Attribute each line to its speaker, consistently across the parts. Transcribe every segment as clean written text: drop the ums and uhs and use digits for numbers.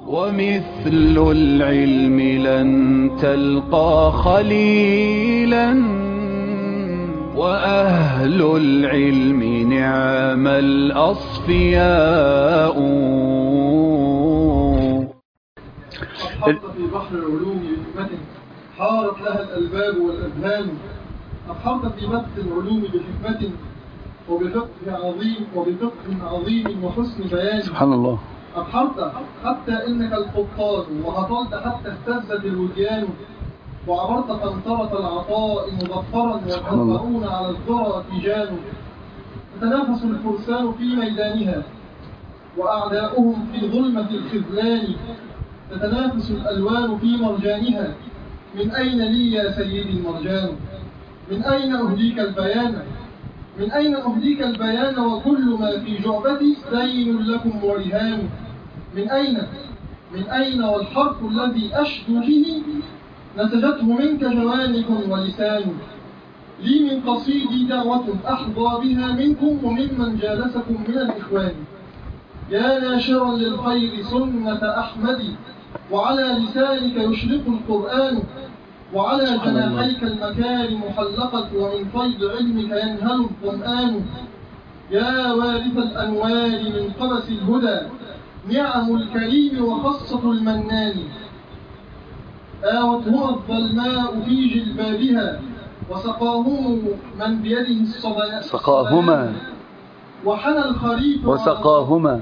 Speaker 1: ومثل العلم لن تلقى خليلا، وأهل العلم نعم الأصفياء.
Speaker 2: أبحرت في بحر العلوم بحكمة حارت لها الألباب والأذهان. أبحرت في بث العلوم بحكمة وبفقه عظيم وحسن بيان.
Speaker 1: سبحان الله.
Speaker 2: أبحرت حتى إنك القبطان، وهطلت حتى اهتزت الوديان، وعبرت فانصرف العطاء مظفرا، والمظفرون على الذرى تيجان. تتنافس الفرسان في ميدانها، وأعداؤهم في ظلمة الخذلان. تتنافس الألوان في مرجانها، من أين لي يا سيدي المرجان؟ من أين أهديك البيان؟ من أين أهديك البيان وكل ما في جعبتي دين لكم ورهان؟ من أين والحرف الذي أشدو به نسجته منك جوانب ولسان؟ لي من قصيدي دعوة أحظى بها منكم وممن جالسكم من الإخوان. يا ناشرا للخير سنة أحمد، وعلى لسانك يشرق القرآن، وعلى جناحيك المكارم حلقت، ومن فيض علمك ينهل الظمآن. يا وارث الأنوار من قبس الهدى، نعم الكريم وخصة المنان. آوتهما الظلماء في جلبابها، وسقاهم من بيده الصبيان.
Speaker 1: سقاهما
Speaker 2: وحنى الخريف
Speaker 1: وسقاهما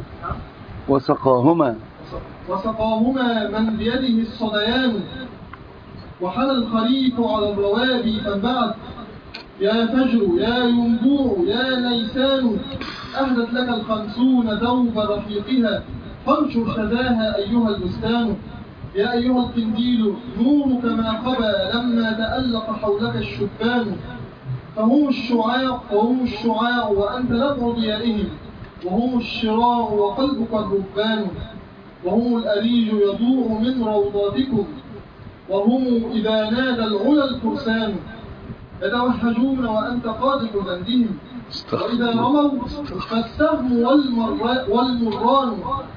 Speaker 2: من بيده الصديان. وحنى الخريف على الروابي فانبعث. يا فجر يا ينبوع يا ليسان، أهدت لك 50 ثوب رفيقها، فانشر شذاها أيها البستان. يا أيها القنديل نورك ما قبى لما تألق حولك الشبان. فهم الشعاع وأنت نبع ضيائهم، وهم الشراع وقلبك الربان. وهم الأريج يضوء من روضاتكم، وهم إذا نادى العلا الفرسان. يتوهجون وأنت قادح بندهم، وإذا رموا فالسهم والمران.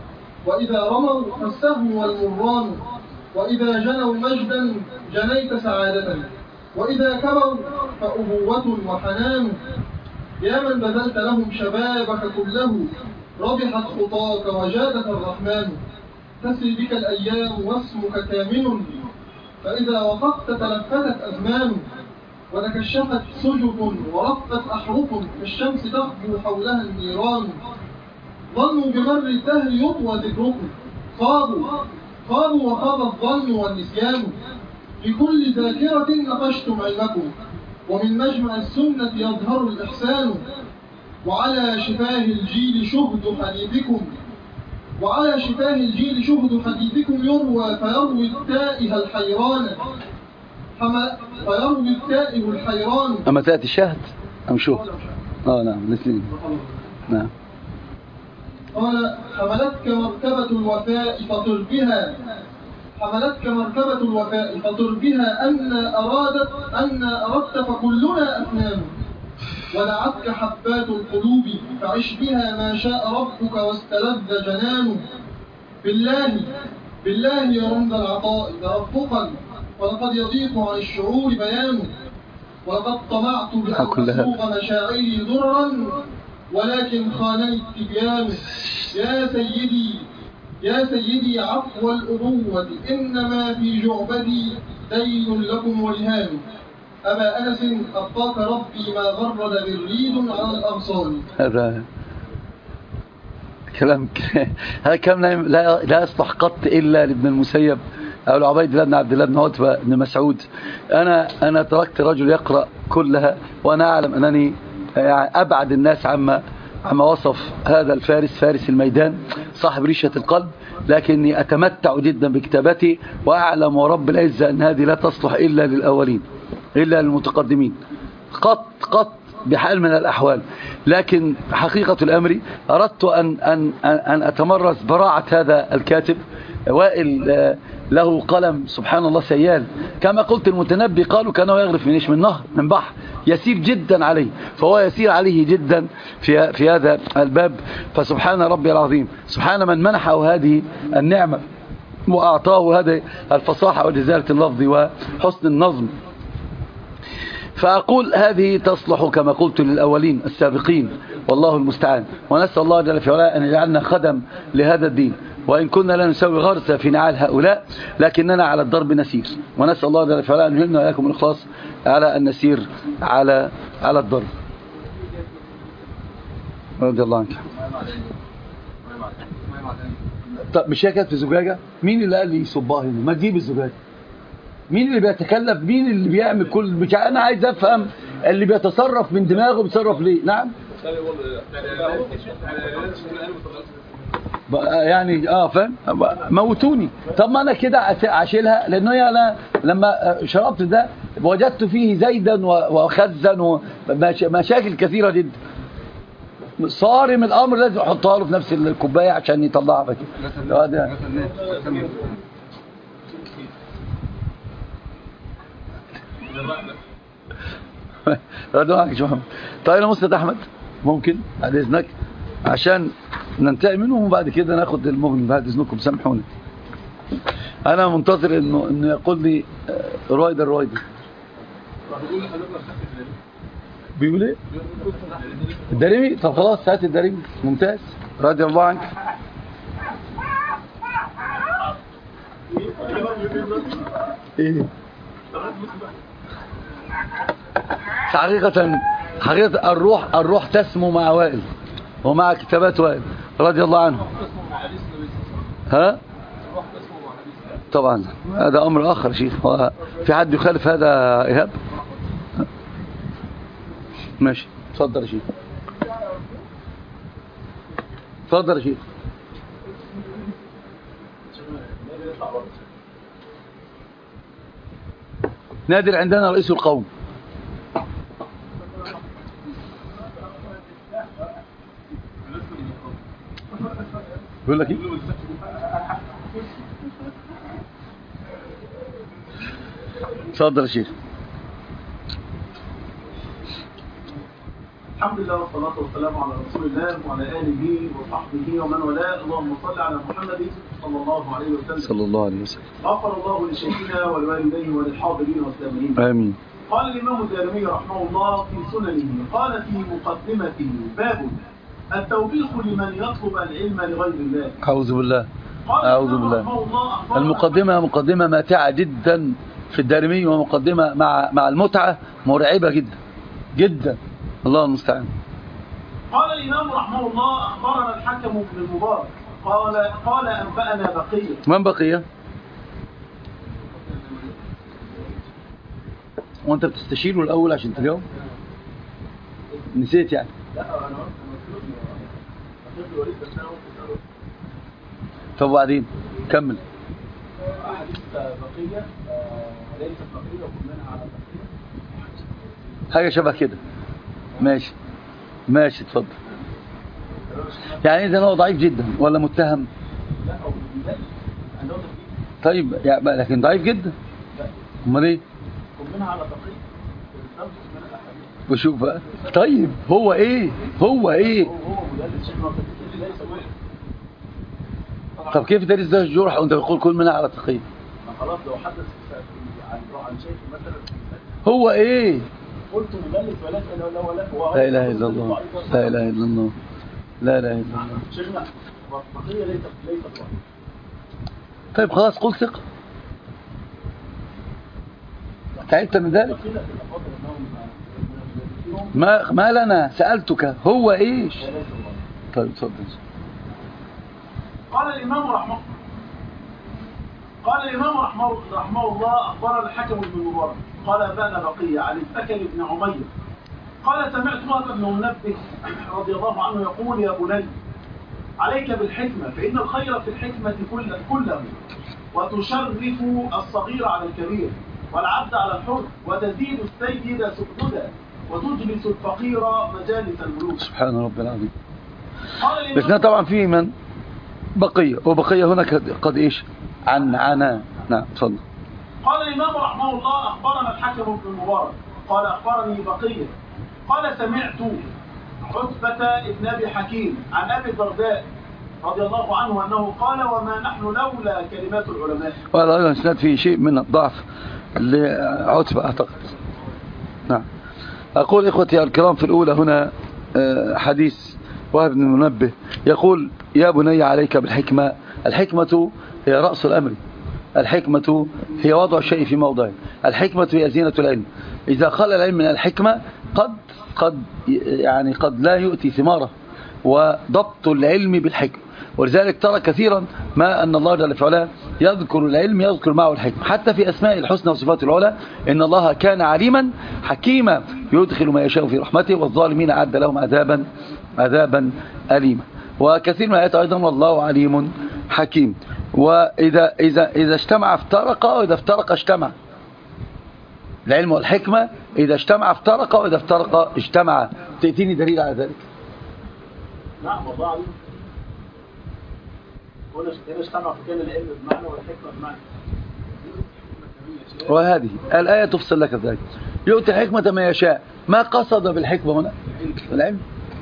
Speaker 2: وإذا جنوا مجدا جنيت سعادة، وإذا كبروا فأبوة وحنان. يا من بذلت لهم شبابك كله، ربحت خطاك وجادك الرحمن. تسري بك الأيام واسمك كامن، فإذا وقفت تلفتت أزمان. وتكشفت سجف ورقت أحرف، كالشمس تخبو حولها النيران. ظنوا بمر الدهر يطوى ذكركم، خابوا وخاب الظن والنسيان. في كل ذاكرة نقشتم علمكم، ومن مجمع السنة يظهر الإحسان. وعلى شفاه الجيل شهد حديثكم يروى، فيروي التائه الحيران.
Speaker 1: أما تأتي الشهد أم شهد؟ نعم الاثنين. نعم.
Speaker 2: قال حملتك مركبة الوفاء فطر بها أن أردت فكلنا أفنان. ودعتك حبات القلوب فعش بها ما شاء ربك واستلذ جنان. بالله يا رمز العطاء ترفقا، ولقد يضيق عن الشعور بيان. ولقد طمعت بأن أسوق مشاعري ضرا، ولكن خانني التبيان. يا سيدي عفو الأبوة، إنما في جعبتي دين لكم ورهان. أبا أنس أبقاك ربي ما غرد بريد على الأغصان.
Speaker 1: هذا كلام لا يصلح قط إلا لابن المسيب أو لعبيد الله بن عبد الله بن عتبة بن مسعود. أنا تركت رجل يقرأ كلها، وأنا أعلم أنني أبعد الناس عما وصف هذا الفارس، فارس الميدان صاحب ريشة القلب، لكني أتمتع جدا بكتابتي، وأعلم ورب العزة أن هذه لا تصلح إلا للأولين، إلا للمتقدمين قط بحال من الأحوال. لكن حقيقة الأمر أردت أن أتمرس براعة هذا الكاتب. وائل له قلم سبحان الله سيال، كما قلت المتنبي قالوا كانه يغرف من نهر من بحر، يسير جدا عليه، فهو يسير عليه جدا في هذا الباب. فسبحان ربي العظيم، سبحان من منحه هذه النعمة. وأعطاه هذه الفصاحة وجزالة اللفظ وحسن النظم. فأقول هذه تصلح كما قلت للأولين السابقين، والله المستعان. ونسأل الله جل في علاه أن يجعلنا خدم لهذا الدين، وإن كنا لا نسوي غرسة في نعال هؤلاء لكننا على الضرب نسير. ونسأل الله جل في علاه أن يلهمنا وإياكم الإخلاص على أن نسير على الضرب. رضي الله عنك. طب مش هي كانت في زجاجة؟ مين اللي قال لي يصبها هنا؟ ما تجيب الزجاجة. مين اللي بيتكلف؟ مين اللي بيعمل كل انا عايز افهم اللي بيتصرف من دماغه بيتصرف ليه؟ نعم يعني فاهم. موتوني. طب ما انا كده اشيلها، لانه انا لما شربت ده وجدت فيه زيدا وخزا ومشاكل كثيره جدا. صارم الامر لازم احطها له في نفس الكوبايه عشان يطلعها بكده. رضوا عنك يا محمد. طيب يا مستر احمد ممكن بعد اذنك عشان ننتهي منهم وبعد كده ناخد المغني بعد اذنكم، سامحوني. انا منتظر انه يقول لي رويدر بيقول ايه الدارمي. طب خلاص هات الدارمي. ممتاز. رضي الله عنك. ايه حقيقة الروح تسمو مع وائل ومع كتابات وائل رضي الله عنه. ها طبعا هذا امر اخر شيخ. في حد يخالف هذا ايهاب؟ ماشي اتفضل يا شيخ. اتفضل يا شيخ. نادر عندنا رئيس القوم. بيقول لك ايه؟ اتفضل يا شيخ.
Speaker 3: الحمد لله والصلاة والسلام على رسول الله وعلى آله وصحبه ومن والاه. اللهم صل على محمد صلى الله عليه وسلم.
Speaker 1: صلى الله عليه وسلم.
Speaker 3: غفر الله لشيخنا ولوالديه وللحاضرين والسامعين.
Speaker 1: آمين.
Speaker 3: قال الإمام الدارمي رحمه الله في سننه، قال في مقدمته: باب التوبيخ لمن يطلب العلم لغير الله.
Speaker 1: أعوذ بالله. أعوذ بالله. مقدمة ماتعة جدا في الدارمي، ومقدمة مع المتعة مرعبة جدا جدا. الله المستعان.
Speaker 3: قال الإمام رحمه الله: أخبرنا الحكم بن المبارك قال أنبأنا بقية.
Speaker 1: من بقية؟ وأنت بتستشيره الأول عشان تجاوب؟ نسيت يعني؟ طب وبعدين كمل.
Speaker 3: أحاديث بقية ليست بقية وكلنا على بقية،
Speaker 1: حاجة شبه كده. ماشي اتفضل. يعني إذا هو ضعيف جدا ولا متهم؟
Speaker 3: لا هو بيدلس.
Speaker 1: طيب يعني لكن ضعيف جدا. امال ايه؟
Speaker 3: كلنا على بقية.
Speaker 1: وشوف بقى. طيب هو ايه هو مدلس شيخ ليس واحد. طب كيف دارس ده الجرح وانت بتقول كل منها على تقييم؟
Speaker 3: خلاص لو حدث عن شيخ مثلا
Speaker 1: هو ايه؟
Speaker 3: قلت مدلس ولا هو
Speaker 1: لا اله الا الله. لا اله الا الله. لا اله الا الله.
Speaker 3: شيخنا بقية ليست واحد.
Speaker 1: طيب خلاص قل ثقة. تعبت من ذلك؟ ما لنا سألتك هو ايش؟ طيب اتفضل.
Speaker 3: قال الإمام رحمه الله: أخبرنا الحكم بن المبارك قال أنبأنا بقية عن السكن بن عمير قال: سمعت وهب بن منبه رضي الله عنه يقول: يا بني عليك بالحكمة، فإن الخير في الحكمة كله، وتشرف الصغير على الكبير والعبد على الحر، وتزيد السيد سؤددا، وتجلس الفقير مجالس الملوك.
Speaker 1: سبحان رب العظيم. بس طبعا في من بقية، وبقية هنا قد ايش عنا. نعم اتفضل.
Speaker 3: قال الإمام رحمه الله: أخبرنا الحكم بن المبارك قال أخبرني بقية قال: سمعت عتبة ابن أبي حكيم عن أبي الدرداء رضي الله عنه أنه قال وما نحن لولا كلمات العلماء.
Speaker 1: وهذا أيضا اسناد فيه شيء من الضعف لعتبة أعتقد. نعم. أقول إخوتي الكرام في الأولى هنا حديث وهب بن المنبه يقول يا بني عليك بالحكمة. الحكمة هي رأس الأمر، الحكمة هي وضع الشيء في موضعه، الحكمة هي زينة العلم. إذا خلى العلم من الحكمة قد لا يؤتي ثماره. وضبط العلم بالحكمة، ولذلك ترى كثيرا ما أن الله جل وعلا يذكر العلم يذكر معه الحكمة، حتى في أسماء الحسنى وصفات العلى إن الله كان عليما حكيما يدخل ما يشاء في رحمته والظالمين أعد لهم عذابا أليما. وكثير من الآيات أيضا والله عليم حكيم. وإذا اجتمع افترق، وإذا افترق اجتمع. العلم والحكمة إذا اجتمع افترق، وإذا افترق اجتمع. تأتيني دليل على ذلك؟
Speaker 3: نعم والله عليم. هنا اجتمع فكان العلم بمعنى والحكمة بمعنى.
Speaker 1: وهذه الآية تفصل لك ذلك. يؤتي الحكمة ما يشاء. ما قصد بالحكمة هنا؟ العلم.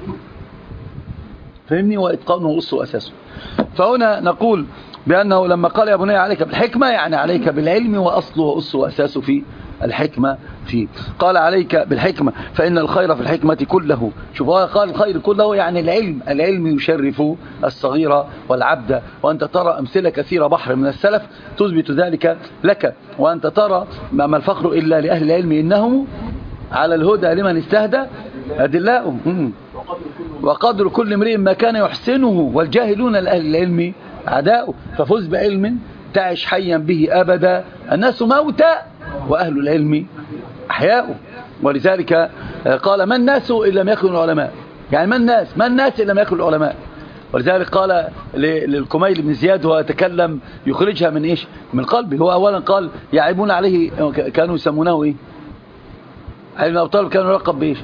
Speaker 1: فهمني؟ وإتقانه وأصله وأساسه. فهنا نقول بأنه لما قال يا بني عليك بالحكمة يعني عليك بالعلم وأصله وأصله وأساسه في الحكمة فيه. قال عليك بالحكمة فإن الخير في الحكمة كله. شوف هو قال الخير كله يعني العلم يشرف الصغير والعبد. وأنت ترى أمثلة كثيرة بحر من السلف تثبت ذلك لك. وأنت ترى ما الفخر إلا لأهل العلم إنهم على الهدى لمن استهدى أدلاؤه. وقدر كل امرئ ما كان يحسنه والجاهلون لأهل العلم أعداؤه. ففز بعلم تعش حيا به أبدا. الناس موتى وأهل العلم أحياء. ولذلك قال ما الناس إن لم يكونوا العلماء. يعني ما الناس إن لم يكونوا العلماء. ولذلك قال للكميل بن زياد وهو يتكلم يخرجها من إيش؟ من قلبه. هو أولا قال يعيبون عليه، كانوا يسمونه إيه؟ علم أبو طالب كانوا يلقب بإيش؟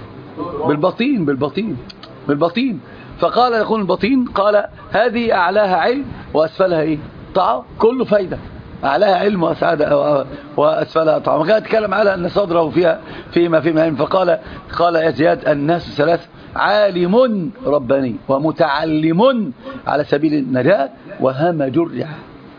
Speaker 1: بالبطين. فقال يقول البطين قال هذه أعلاها علم وأسفلها إيه؟ طاعة. كله فايدة. أعلاها علم وأسفلها طاعة. وكان يتكلم على أن صدره فيما علم. فقال يا زياد الناس ثلاث: عالم رباني ومتعلم على سبيل النجاة وهمج الرياح.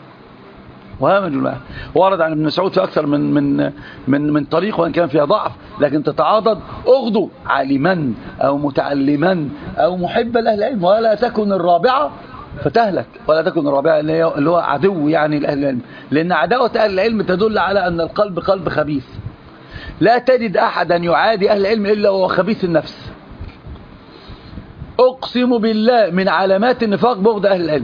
Speaker 1: ورد عن ابن مسعود في أكثر من طريق وإن كان فيها ضعف لكن تتعاضد. أغضوا عالما أو متعلما أو محبا لأهل العلم ولا تكن الرابعة فتهلك. ولا تكن الرابعة اللي هو عدو يعني لأهل العلم، لأن عداوة أهل العلم تدل على أن القلب قلب خبيث. لا تجد أحدا يعادي أهل العلم إلا وهو خبيث النفس. أقسم بالله من علامات النفاق بغض أهل العلم.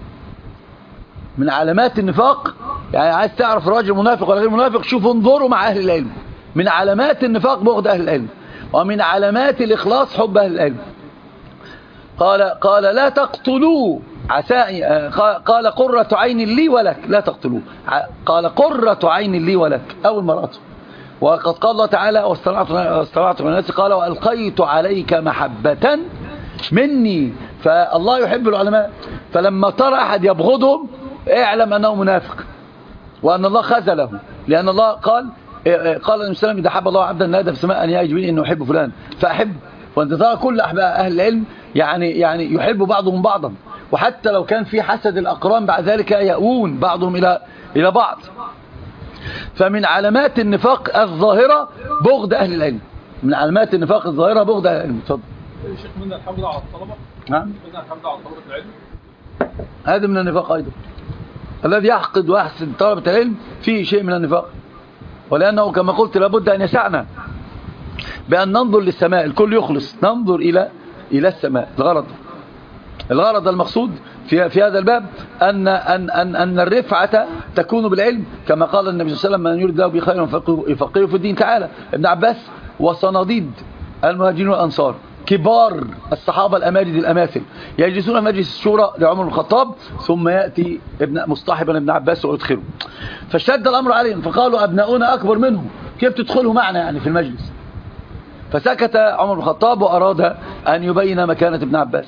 Speaker 1: من علامات النفاق يعني عايز تعرف راجل منافق ولا غير منافق شوف انظروا مع أهل العلم. من علامات النفاق بغض أهل العلم، ومن علامات الإخلاص حب أهل العلم. قال لا تقتلوا عسى. قال قرة عين لي ولك لا تقتلوه. قال قرة عين لي ولك أول مرة. وقد قال الله تعالى واصطنعت من الناس قال وألقيت عليك محبة مني. فالله يحب العلماء. فلما ترى أحد يبغضهم اعلم أنه منافق وأن الله خذله. لأن الله قال النبي صلى الله عليه وسلم إذا حب الله عبدا نادى في السماء أن يا جبريل إنه يحب فلان فأحب. وأنت ترى كل أهل العلم يعني يحب بعضهم بعضا، وحتى لو كان في حسد الأقران بعد ذلك يأوون بعضهم إلى بعض. فمن علامات النفاق الظاهرة بغض أهل العلم. من علامات النفاق الظاهرة بغض أهل العلم. اتفضل.
Speaker 4: الشيخ منا الحمد على الطلبة.
Speaker 1: نعم.
Speaker 4: منا الحمد على طلبة العلم.
Speaker 1: هذا من النفاق أيضا. الذي يحقد ويحسد طلبة العلم فيه شيء من النفاق. ولأنه كما قلت لابد أن يسعنا بأن ننظر للسماء. الكل يخلص ننظر إلى السماء. الغرض المقصود في هذا الباب أن الرفعة تكون بالعلم كما قال النبي صلى الله عليه وسلم من يريد الله به خيرا يفقهه في الدين. تعالى ابن عباس وصناديد المهاجرين والأنصار كبار الصحابة الأماجد الأماثل يجلسون في مجلس الشورى لعمر بن الخطاب ثم يأتي مصطحبا ابن عباس ويدخله. فاشتد الأمر عليهم فقالوا أبناؤنا أكبر منهم كيف تدخلوا معنا يعني في المجلس. فسكت عمر بن الخطاب وأراد أن يبين مكانة ابن عباس.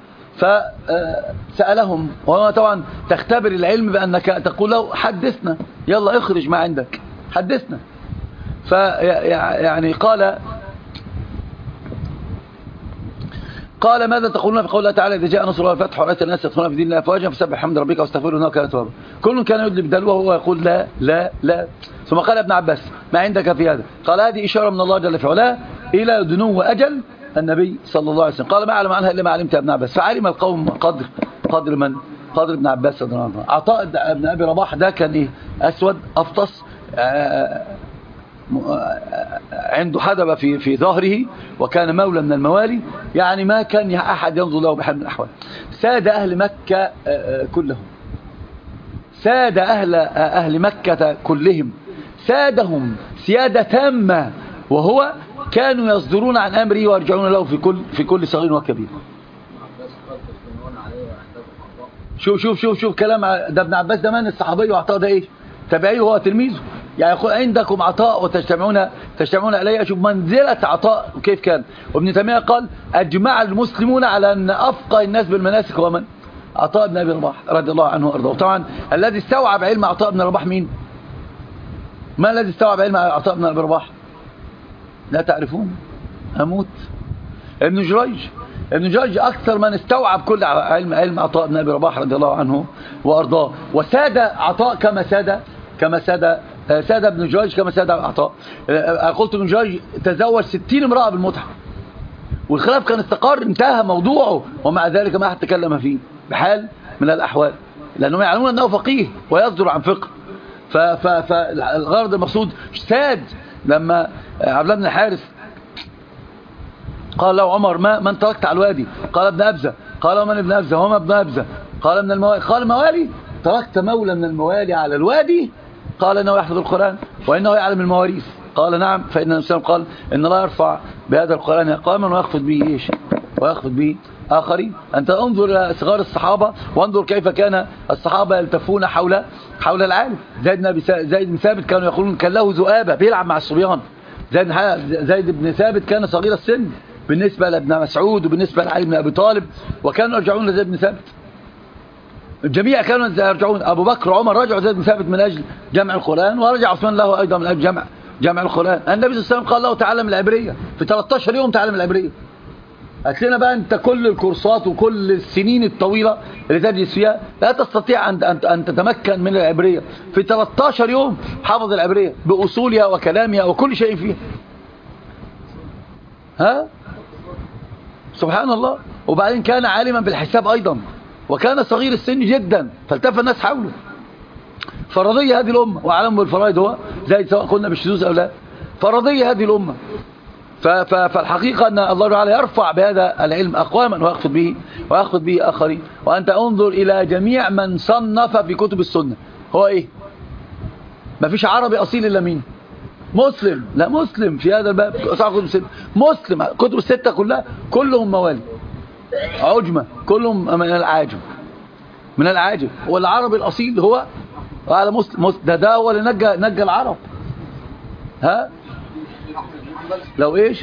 Speaker 1: فسألهم وهو طبعا تختبر العلم بأنك تقول له حدثنا يلا اخرج ما عندك حدثنا. فيعني قال قال ماذا تقولون في قول الله تعالى إذا جاء نصر الله والفتح ورأيت الناس يدخلون في دين الله أفواجا فسبح حمد ربك واستغفره إنه كان توابا. كل كان يدلي بدلوه وهو يقول لا لا لا. ثم قال ابن عباس ما عندك في هذا؟ قال هذه إشارة من الله جل في علاه إلى دنو أجل النبي صلى الله عليه وسلم. قال ما أعلم عنها إلا ما علمت ابن عباس. فعلم القوم قدر من؟ قدر ابن عباس رضي الله عنه. عطاء بن أبي رباح ده كان إيه؟ أسود أفطس، عنده حدبة في ظهره، وكان مولى من الموالي، يعني ما كان أحد ينظر له بحال من الأحوال. ساد أهل مكة كلهم، ساد أهل مكة كلهم، سادهم سيادة تامة، وهو كانوا يصدرون عن أمره ويرجعون له في كل صغير وكبير. شوف كلام ده ابن عباس ده من الصحابي، وعطاء ده ايه؟ تابعيه هو تلميذه. يعني يقول عندكم عطاء وتجتمعون عليه. شوف منزلة عطاء وكيف كان. وابن تيمية قال أجمع المسلمون على أن أفقه الناس بالمناسك هو من؟ عطاء بن أبي رباح رضي الله عنه وأرضاه. طبعا الذي استوعب علم عطاء بن رباح مين؟ ما الذي استوعب علم عطاء بن أبي رباح؟ لا تعرفون؟ أموت. ابن جريج أكثر من استوعب كل علم عطاء بن أبي رباح رضي الله عنه وأرضاه. وساد عطاء كما ساد ابن جريج كما ساد عطاء. قلت ابن جريج تزوج 60 امرأة بالمتعة، والخلاف كان استقر انتهى موضوعه، ومع ذلك ما أحد تكلم فيه بحال من الأحوال، لأنهم يعلمون أنه فقيه ويصدر عن فقه. فالغرض المقصود ساد. لما عبد الله بن الحارث قال له عمر من تركت على الوادي؟ قال ابن أبزة. قال ومن ابن أبزة؟ وما ابن أبزة؟ قال من الموالي. قال موالي؟ تركت مولى من الموالي على الوادي؟ قال انه يحفظ القرآن وانه يعلم المواريث. قال نعم، فإن الإسلام قال إن الله يرفع بهذا القرآن أقواما ويخفض به إيش؟ ويخفض به آخرين. أنت انظر إلى صغار الصحابة، وانظر كيف كان الصحابة يلتفون حول العالم. زيد بن ثابت كانوا يقولون كان له ذؤابة بيلعب مع الصبيان. زيد بن ثابت كان صغير السن بالنسبة لابن مسعود وبالنسبة لعلي بن أبي طالب، وكانوا يرجعون لزيد بن ثابت. الجميع كانوا يرجعون. أبو بكر وعمر رجعوا زيد بن ثابت من أجل جمع القرآن، ورجع عثمان له أيضا من أجل جمع القرآن. النبي صلى الله عليه وسلم قال له تعلم العبرية في 13 يوم، تعلم العبرية. هات لنا بقى أنت كل الكورسات وكل السنين الطويلة اللي تجلس فيها، لا تستطيع أن تتمكن من العبرية. في 13 يوم حفظ العبرية بأصولها وكلامها وكل شيء فيها. ها سبحان الله. وبعدين كان عالما بالحساب أيضا، وكان صغير السن جدا، فالتف الناس حوله. فرضية هذه الأمة، وأعلم بالفرائض هو زي سواء قلنا بالشذوذ أو لا، فرضية هذه الأمة. فالحقيقة أن الله تعالى يرفع بهذا العلم أقواما ويخفض به آخرين. وأنت انظر إلى جميع من صنف في كتب السنة، هو إيه؟ ما فيش عربي أصيل إلا مين؟ مسلم. لا مسلم في هذا الباب صح كتب الستة. مسلم كتب الستة كلهم موالي عجمة، كلهم من العاجم. والعربي الأصيل هو على مسلم. ده هو اللي نجى العرب. ها لو ايش؟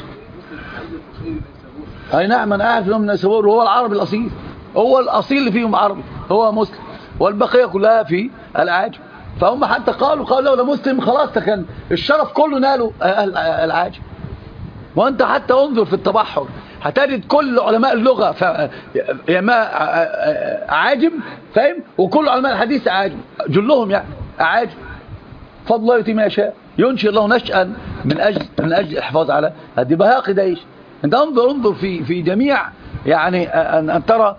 Speaker 1: اي نعم انا اعرف انهم من السبور، وهو العربي الأصيل، هو الأصيل اللي فيهم عربي هو مسلم، والبقية كلها في العاجم. فهم حتى قالوا لولا مسلم خلاص كان الشرف كله ناله العاجم. وانت حتى انظر في التبحر هتجد كل علماء اللغة يا ما عاجم، فاهم؟ وكل علماء الحديث عاجم، جلهم يعني عاجم. فضل الله يتم ما يشاء، ينشئ الله نشأا من أجل الحفاظ على هذه بهاقي دايش. انت انظر في جميع يعني أن ترى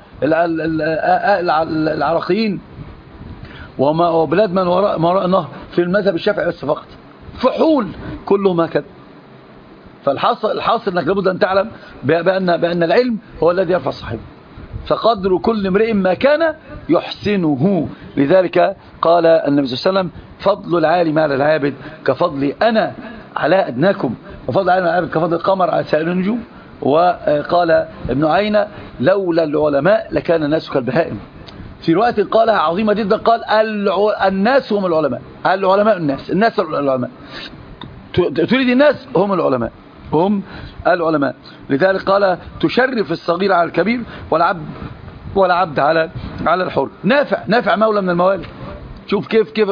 Speaker 1: العراقيين وبلاد من وراء النهر في المذهب الشافعي بس فقط فحول كلهم هكذا. فالحاصل انك لابد ان تعلم بان العلم هو الذي يرفع صاحبه، فقدر كل امرئ ما كان يحسنه. لذلك قال النبي صلى الله عليه وسلم فضل العالم على العابد كفضلي انا على ادناكم، وفضل العالم على العابد كفضل القمر على سائر النجوم. وقال ابن عيينة لولا العلماء لكان الناس كالبهائم. في رواية قالها عظيمة جدا، قال الناس هم العلماء، العلماء الناس العلماء، تريد الناس هم العلماء. لذلك قال تشرف الصغير على الكبير والعبد على الحر. نافع مولى من الموالي. شوف كيف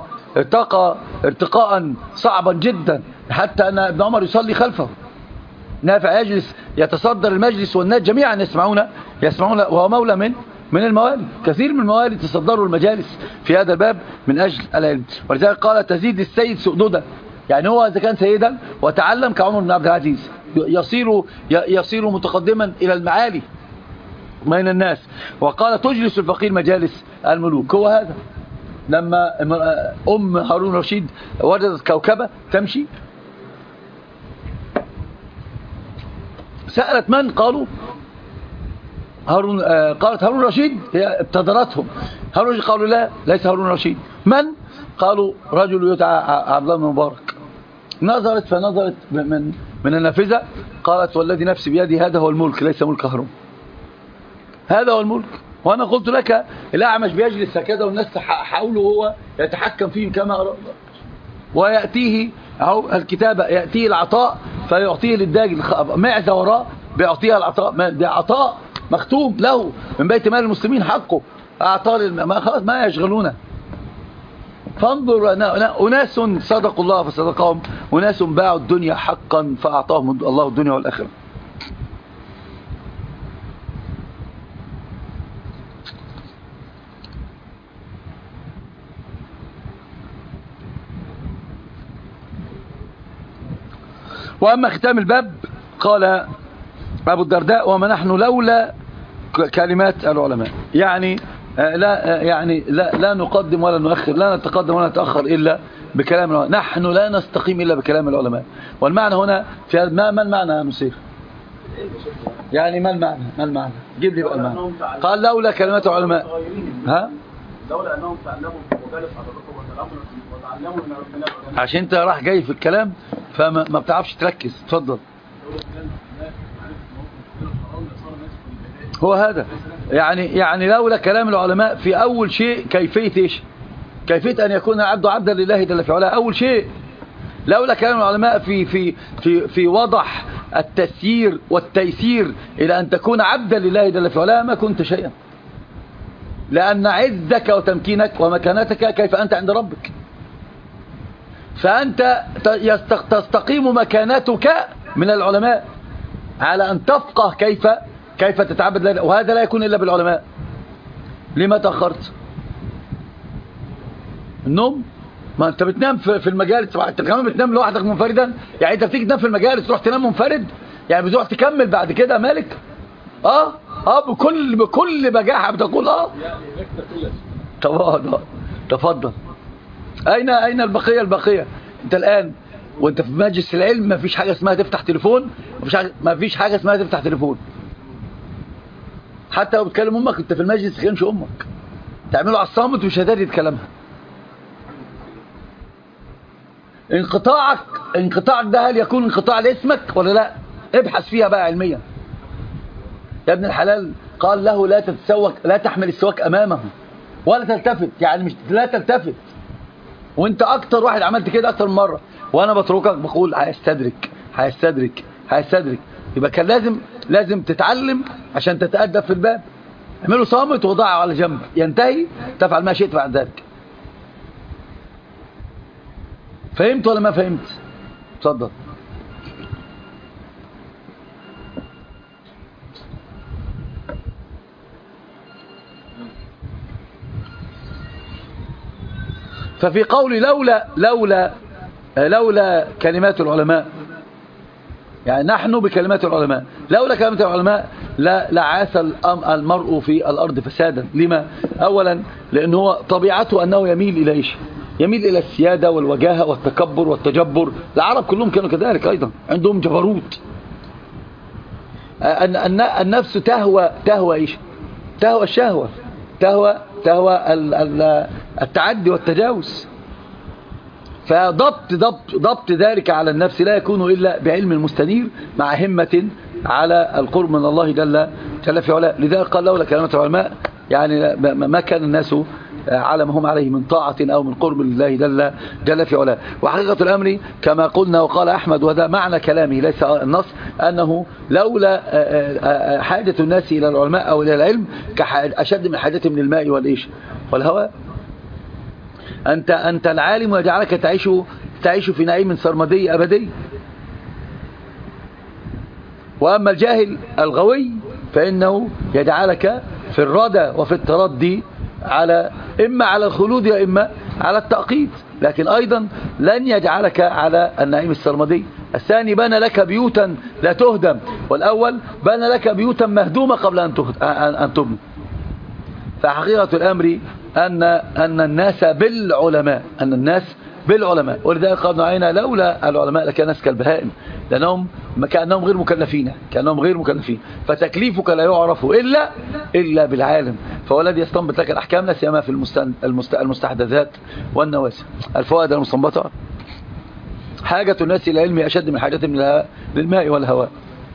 Speaker 1: ارتقى ارتقاء صعبا جدا، حتى أن ابن عمر يصلي خلفه نافع يجلس يتصدر المجلس والناس جميعا يسمعون وهو مولى من الموالي. كثير من الموالي تصدروا المجالس في هذا الباب من أجل العلم. ولذلك قال تزيد السيد سؤددا، يعني هو إذا كان سيدا وتعلم كعمر بن عبد العزيز يصير متقدما إلى المعالي بين الناس. وقال تجلس الفقير مجالس الملوك. هو هذا لما هارون رشيد وجدت كوكبة تمشي سألت من؟ قالوا قالت هارون رشيد، هي ابتدرتهم. هارون رشيد قالوا لا ليس هارون رشيد. من؟ قالوا رجل يدعى عبد الله بن مبارك. نظرت فنظرت من النافذة قالت والذي نفسي بيدي هذا هو الملك ليس ملك هارون، هذا هو الملك. وأنا قلت لك الأعمش بيجلس هكذا والناس حوله هو يتحكم فيهم كما أراد، ويأتيه الكتابة يأتيه العطاء فيعطيه للداجل معزة وراء بيعطيها العطاء، ده عطاء مختوم له من بيت مال المسلمين حقه أعطاه خلاص ما يشغلونه. فانظر أناس صدقوا الله فصدقهم، وناس باعوا الدنيا حقا فأعطاهم الله الدنيا والآخرة. وأما ختام الباب قال أبو الدرداء وما نحن لولا كلمات العلماء، يعني لا نقدم ولا نؤخر، لا نتقدم ولا نتأخر إلا بكلام العلماء. نحن لا نستقيم إلا بكلام العلماء. والمعنى هنا في هذا ما المعنى يا نصير؟ يعني ما المعنى؟ جيب لي بقى المعنى. قال لولا كلمات العلماء
Speaker 3: لولا أنهم تعلموا مجالس حضرتكم وتعلموا من العلماء.
Speaker 1: عشان انت راح جاي في الكلام فما بتعرفش تركز. اتفضل. هو هذا يعني لولا كلام العلماء في أول شيء كيفية إيش؟ كيفية أن يكون العبد عبدا لله جل في علاه. أول شيء لولا كلام العلماء في وضح التسيير والتيسير إلى أن تكون عبدا لله جل في علاه ما كنت شيئا، لأن عزك وتمكينك ومكانتك كيف أنت عند ربك، فأنت تستقيم مكانتك من العلماء على أن تفقه كيف تتعبد لله، وهذا لا يكون إلا بالعلماء. لما تأخرت؟ النوم؟ ما أنت بتنام في المجالس، أنت كمان بتنام لوحدك منفردا، يعني أنت بتيجي تنام في المجالس تروح تنام منفرد، يعني بتروح تكمل بعد كده مالك؟ بكل بجاحة بتقول تفضل. أين البقية؟ أنت الآن وأنت في مجلس العلم ما فيش حاجة اسمها تفتح تليفون، ما فيش حاجة اسمها تفتح تليفون. حتى لو بتكلم أمك أنت في المجلس ما تكلمش أمك، تعمله على الصامت ومش هتقدر تكلمها. انقطاعك ده هل يكون انقطاع لاسمك ولا لا؟ ابحث فيها بقى علميا يا ابن الحلال. قال له لا تتسوك، لا تحمل السواك أمامه ولا تلتفت، يعني مش لا تلتفت، وانت اكتر واحد عملت كده اكتر من مرة، وانا بتركك بقول هيستدرك. يبقى كان لازم تتعلم عشان تتأدب في الباب. اعمله صامت وضعه على جنب، ينتهي تفعل ما شئت بعد ذلك. فهمت ولا ما فهمت؟ اتفضل. ففي قول لولا كلمات العلماء، يعني نحن بكلمات العلماء، لولا كلمات العلماء لعاث المرء في الأرض فسادا. لما؟ أولا لأنه هو طبيعته أنه يميل إلى إيش؟ يميل إلى السيادة والوجاهة والتكبر والتجبر. العرب كلهم كانوا كذلك أيضا، عندهم جبروت. النفس تهوى إيش؟ تهوى الشهوة، تهوى التعدي والتجاوز. فضبط ذلك على النفس لا يكون إلا بعلم المستنير مع همة على القرب من الله جل في علاه. لذلك قال لولا كلمات العلماء، يعني ما كان الناس على ما هم عليه من طاعة أو من قرب لله جل في علاه. وحقيقة الأمر كما قلنا وقال أحمد، وهذا معنى كلامه ليس النص، أنه لولا حاجة الناس إلى العلماء أو إلى العلم أشد من حاجتهم للماء والإيش والهواء. أنت العالم ويجعلك تعيش في نعيم سرمدي أبدي. وأما الجاهل الغوي فإنه يجعلك في الردى وفي التردي إما على الخلود وإما على التأقيد، لكن أيضا لن يجعلك على النعيم السرمدي. الثاني بنى لك بيوتا لا تهدم، والأول بنى لك بيوتا مهدومة قبل أن تبنى. فحقيقة الأمر أن الناس بالعلماء، ولذلك قالوا علينا لولا العلماء لكان الناس كالبهائم، لأنهم كأنهم غير مكلفين. فتكليفك لا يعرف إلا بالعالم، فهو الذي يستنبط لك الأحكام، لا سيما في المستحدثات والنواسخ. الفوائد المستنبطة: حاجة الناس إلى العلم أشد من حاجتهم للماء والهواء.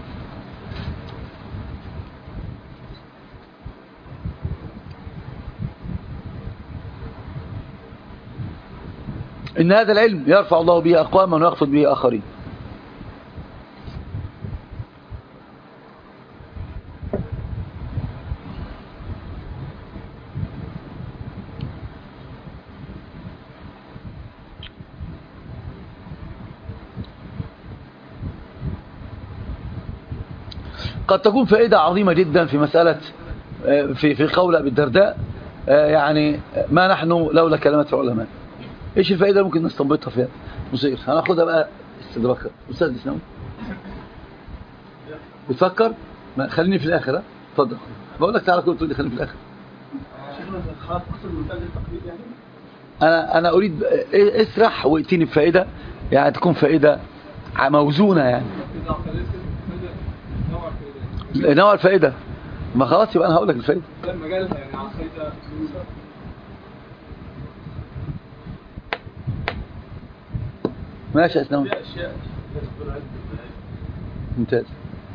Speaker 1: إن هذا العلم يرفع الله به أقواما ويخفض به آخرين. قد تكون فائدة عظيمة جدا في مسألة في قول أبي الدرداء يعني ما نحن لولا كلمات العلماء. ايش الفائدة اللي ممكن نستنبطها فيها؟ مصير هناخدها بقى استدراكا. أستاذ إسلام بتفكر؟ خليني في الآخر. اتفضل. بقول لك تعالى كنت تقول لي خليني في الآخر. أنا أريد اسرح وائتيني بفائدة يعني تكون فائدة موزونة يعني. نوع الفائدة ما خلاص يبقى أنا هقول لك الفائدة. ماشي يا اسلام. ممتاز.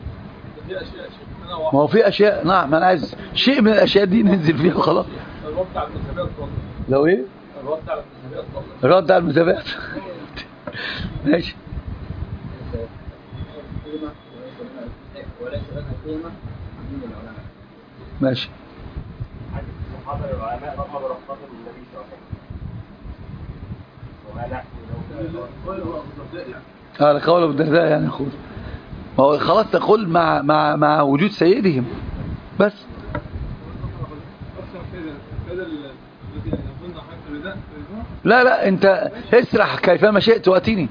Speaker 1: ما هو في أشياء نعم أنا عايز شيء من الأشياء دي ننزل فيها وخلاص.
Speaker 4: الرد على المذهبات.
Speaker 1: لو إيه؟ الرد على المذهبات. ماشي. ماشي. قول ابو الدرداء يعني اخوه. ما هو خلاص تقول مع وجود سيدهم بس. لا انت اسرح كيفما شئت واتيني.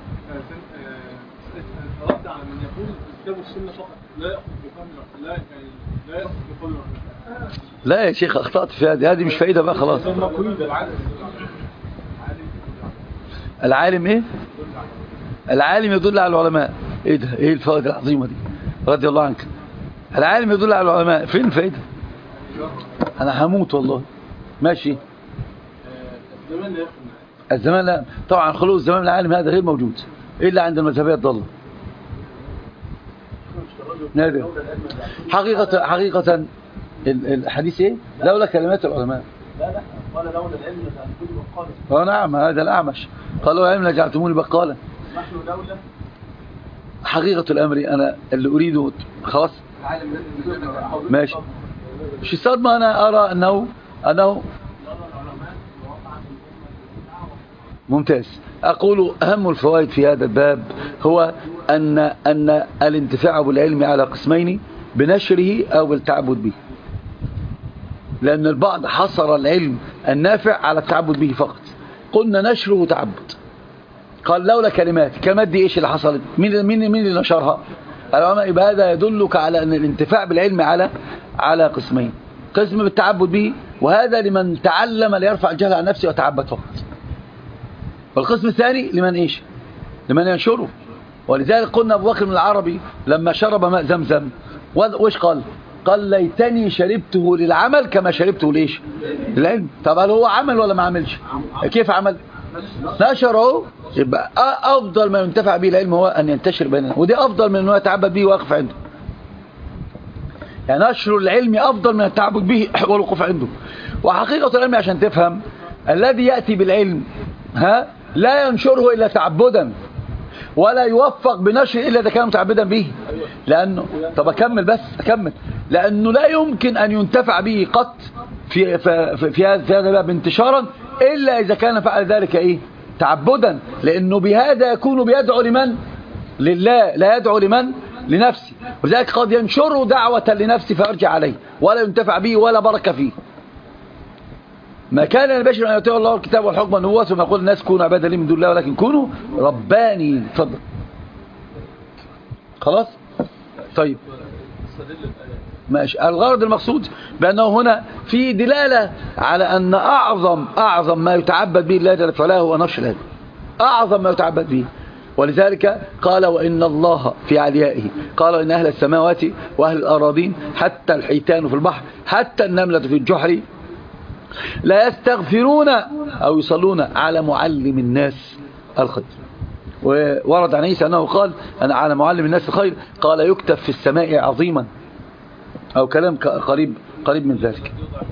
Speaker 4: رد على من يقول كتاب السنه فقط لا ياخذ بفهم لا ياخذ بقول.
Speaker 1: لا يا شيخ اخطأت في هذه مش فائدة بقى خلاص. العالم ايه؟ العالم يدل على العلماء. ايه ده؟ ايه الفوائد العظيمة دي رضي الله عنك؟ العالم يدل على العلماء. فين الفائدة؟ انا هموت والله. ماشي. الزمان لا طبعا خلو الزمان العالم هذا غير موجود الا عند المذهبية الضالة. نادر. حقيقة الحديث ايه؟ لولا كلمات العلماء.
Speaker 3: لا قال لولا العلم لجعلتموني بقالا.
Speaker 1: نعم هذا الأعمش قالوا العلم لجعلتموني بقالا.
Speaker 3: نحن لولا.
Speaker 1: حقيقة الأمر أنا اللي أريده خلاص ماشي. مش الصدمة أنا أرى أنه ممتاز. أقول أهم الفوائد في هذا الباب هو أن الانتفاع بالعلم على قسمين: بنشره أو بالتعبد به. لأن البعض حصر العلم النافع على التعبد به فقط. قلنا نشره تعبد. قال لولا كلمات دي إيش اللي حصلت؟ مين اللي نشرها؟ العلماء. يبقى هذا يدلك على أن الانتفاع بالعلم على قسمين: قسم بالتعبد به، وهذا لمن تعلم ليرفع الجهل عن نفسه وتعبد فقط. والقسم الثاني لمن إيش؟ لمن ينشره. ولذلك قلنا أبو بكر بن العربي لما شرب ماء زمزم وإيش قال؟ قال ليتني شربته للعمل كما شربته ليش؟ للعلم. طب هل هو عمل ولا ما عملش؟ كيف عمل؟ نشره. يبقى أفضل ما ينتفع به العلم هو أن ينتشر بيننا، ودي أفضل من أنه يتعبد به ويقف عنده. يعني نشر العلم أفضل من التعبد به والوقوف عنده. وحقيقة العلم عشان تفهم الذي يأتي بالعلم لا ينشره إلا تعبدا، ولا يوفق بنشر إلا إذا كان متعبدا به. لأنه طب أكمل لأنه لا يمكن أن ينتفع به قط في هذا الباب انتشارا إلا إذا كان فعل ذلك إيه؟ تعبدا. لأنه بهذا يكون بيدعو لمن؟ لله. لا يدعو لنفسي، ولذلك قد ينشر دعوة لنفسي فيرجع عليه ولا ينتفع به ولا بركة فيه. ما كان البشر أن يؤتيه الله الكتاب والحكم والنبوة ثم يقول الناس كونوا عبادا لي من دون الله ولكن كونوا ربانيين. اتفضل. خلاص طيب ماشي. الغرض المقصود بأنه هنا في دلالة على أن أعظم ما يتعبد به الله جل وعلا هو نشر الهدي، أعظم ما يتعبد به. ولذلك قال وإن الله في عليائه، قال إن أهل السماوات وأهل الأراضين حتى الحيتان في البحر حتى النملة في الجحر لا يستغفرون أو يصلون على معلم الناس الخير. وورد عن عيسى أنه قال أنا على معلم الناس الخير قال يكتب في السماء عظيما، أو كلام قريب من ذلك.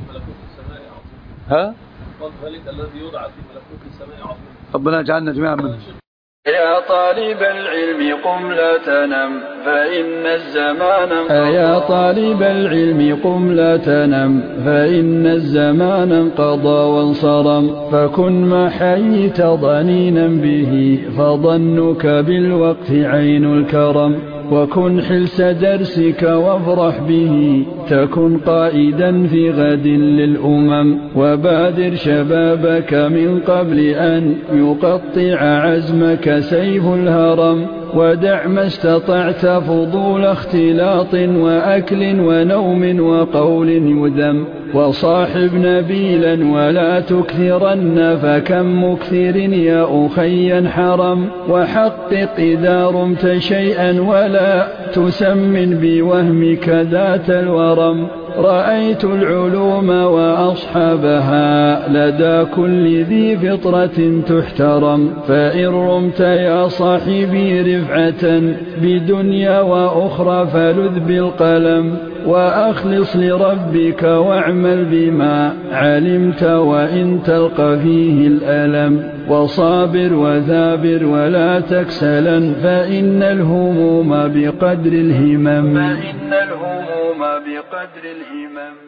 Speaker 1: ها؟
Speaker 4: ذلك الذي يوضع في ملكوت السماء عظيما.
Speaker 1: ربنا يجعلنا جميعا منه.
Speaker 5: يا طالب العلم قم لا تنم فإن الزمان
Speaker 6: يا طالب العلم قم لا تنم فإن الزمان انقضى وانصرم فكن ما حييت ضنينا به فظنك بالوقت عين الكرم وكن حلس درسك وافرح به تكن قائدا في غد للأمم وبادر شبابك من قبل أن يقطع عزمك سيف الهرم ودع ما استطعت فضول اختلاط وأكل ونوم وقول يذم وصاحب نبيلا ولا تكثرن فكم مكثر يا أخي حرم وحقق إذا رمت شيئا ولا تسمن بوهمك ذات الورم رأيت العلوم وأصحابها لدى كل ذي فطرة تحترم فإن رمت يا صاحبي رفعة بدنيا وأخرى فلذ بالقلم وأخلص لربك واعمل بما علمت وإن تلقى فيه الألم وصابر وثابر ولا تكسلا فإن الهموم بقدر الهمم